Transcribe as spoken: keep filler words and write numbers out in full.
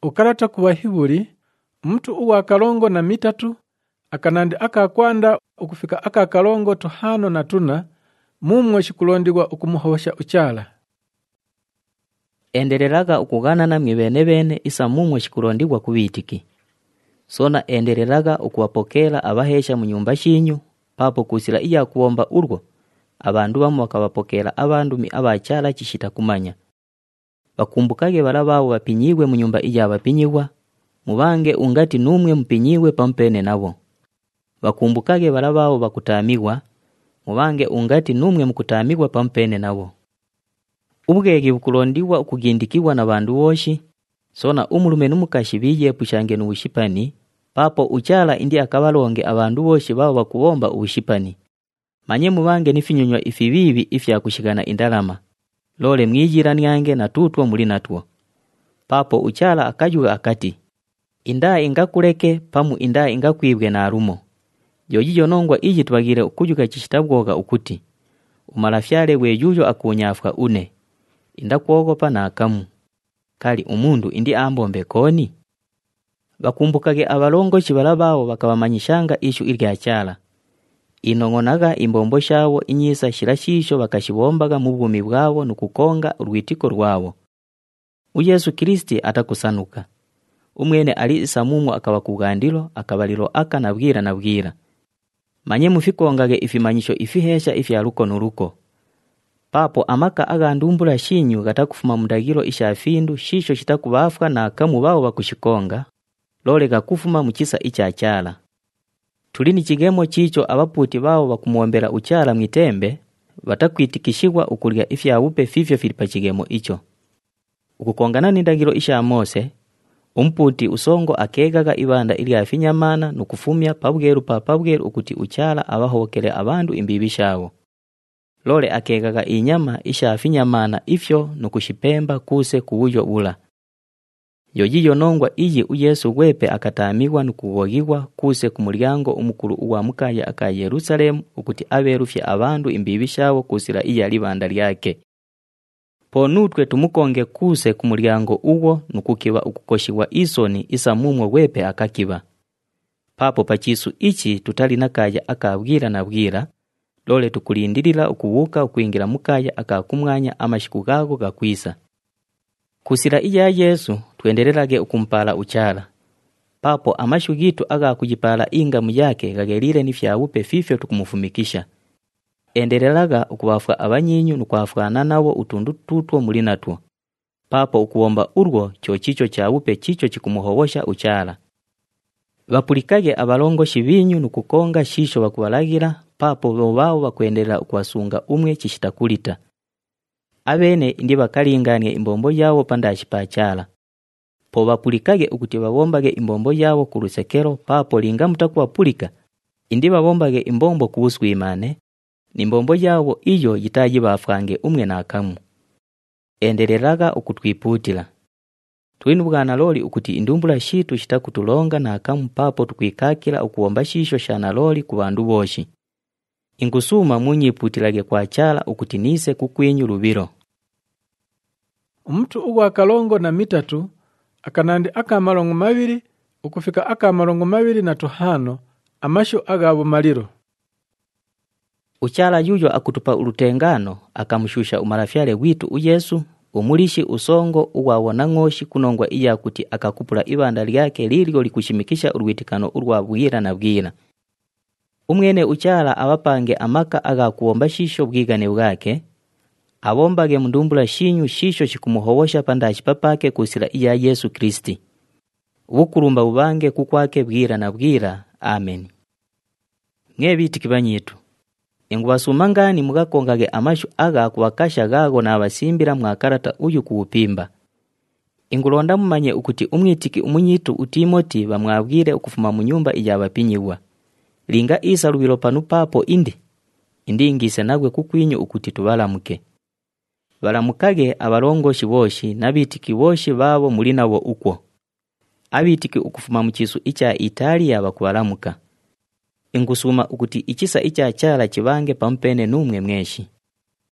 Ukarata kuwahiburi, mtu uwa kalongo na mitatu, akanandi akakwanda ukufika akakalongo tuhano na tuna, mumwe shikulondigwa ukumuhosha uchala. Endelelaga ukugana mwe bene bene isa mumwe shikulondigwa kubitiki. Sona endelelaga ukuwapokela abahesha mu nyumba shinyu, papo kusila iya kuomba urwo, abandu bamu bakabapokela abandu mi abachala chishita kumanya. Bakumbukage barabawo bapinyiwe mu nyumba iya bapinyiwa, mubange ungati numwe mpinyiwe pampene nabo. Bakumbukage barabawo bakutamiwa, mubange ungati numwe mkutamigwa pampene nabo. Ubugege bukulondiwa ukugindikiwa na bandu boshi, sona umulume numukashi biye pushange n'ubushipani, papo uchala indi akabalonge abandu boshi babo bakubomba ubushipani. Manye mubange nifinyunywa ifibibi ifya kushigana indalama. Lole mwijira nyange na tutwa muli natwo. Papo uchala akajuga akati, inda ingakuleke pamu inda ingakwibwe na arumo. Yojijo nongwa iji tubagire ukujuga chishitabwoga ukuti, umalafyale wejujo akunyafwa une. Inda kuogopa na akamu. Kali umundu indi ambombe koni? Bakumbukage abalongo chibalabawo bakabamanyishanga ishu irya chala. Inongonaga imbombo shawo inyisa shirashisho bakashibombaga mu bwumi bwabo nukukonga urwitiko rwabo. Uyesu Kristi atakusanuka. Umwene ali isamumu akabakugandilo akabalilo aka nabwira nabwira. Manye mufikongage ifimanyisho ifihesha ifya ruko nuruko. Papo amaka agandumbula shinyu gatakufuma mudagiro ishafindu shisho shitakubafwa na akamu bao bakushikonga. Lole gakufuma mukisa ichachala. Tulini chigemo chicho abaputi bao bakumuombera uchala mwitembe, batakwitikishigwa ukulya ifya upe fifyo filipa chigemo icho. Ukukongana nindagiro isha Mose, umputi usongo akegaga ibanda ili afinyamana nukufumya pabweru pa pabweru ukuti uchala abahokele abandu imbibi shawo. Lole akegaga inyama isha afinyamana ifyo nukushipemba kuse kuujo ula. Yojiyo nongwa iji uyesu wepe akatamigwa nukugogigwa kuse kumulyango umukuru uwa mukaya aka Yerusalemu ukuti aberufye abandu imbibi shawo kusira iya libanda lyake. Ponutwe tumukonge kuse kumulyango uwo nukukiba ukukoshiwa isoni isa mumwe wepe akakiba. Papo pachisu ichi tutali nakaya akabwira na bwira, lole tukulindirira ukubuka ukuingira mukaya akakumwanya amashiku gago gakwisa. Kusira iya Yesu tuendelelage ukumpala uchala. Papo amashu gitu aga kujipala ingamu yake gagelire nifya upe fifyo tukumufumikisha. Endelelaga ukubafwa abanyinyu nukwafwana nabo utundu tutwo muri natwo. Papo ukuomba urwo chochicho cha upe chicho chikumuhobosha uchala. Bapulikage abalongo shibinyu nukukonga shisho bakubalagira, papo bobao bakwendelera ukwasunga umwe chishitakulita. Abene indi bakalinganye imbombo yawo pandashipachala. Po bapulikage ukuti babombage imbombo yawo kurusekero, papo linga mutakuwapulika indi babombage imbombo kubuswimane, nimbombo yawo iyo yitaji bafwange umwe na akamu. Endelelaga ukutwiputila. Twinubugana loli ukuti indumbula shitu shitakutulonga na akamu, papo tukwikakila ukuomba shisho shana loli kubandu boshi. Ingusuma munyiputilage kwa chala ukuti nise kukwinyu rubiro. Mtu uwa kalongo na mitatu, akanandi aka malongo mabiri, ukufika aka malongo mabiri na tuhano, amashu agabo maliro. Uchala yujo akutupa urutengano, akamushusha umarafyale witu uyesu, umulishi usongo uwa wanangoshi kunongwa iya kuti akakupula ibanda lyake lilio likushimikisha urwitikano urwa bwira na bwira. Umwene uchala abapange amaka aga kuomba shisho bwigane bwake, abombage mundumbula shinyu shisho chikumuhobosha pandashi papake kusira iya Yesu Kristi. Ubukurumba bubange kukwake bwira na bwira. Amen. Ngebiti kibanyitu. Ingwasumangani mugakongage amashu aga kuwakasha gago na abasimbira mwakarata uyu kuupimba. Ingulonda mumanye ukuti umwitiki umunyitu utimoti bamwabwire ukufuma mu nyumba iya bapinyiwa. Linga isa rubiro panu papo indi. Indi ingise nagwe kukwinyu ukuti tubalamuke. Balamukage abalongoshi boshi nabitiki boshi babo muri nabo ukwo. Abitiki ukufuma mu kisu icha Italia bakubalamuka. Ingusuma ukuti ichisa icha chala chibange pampene numwe mweshi.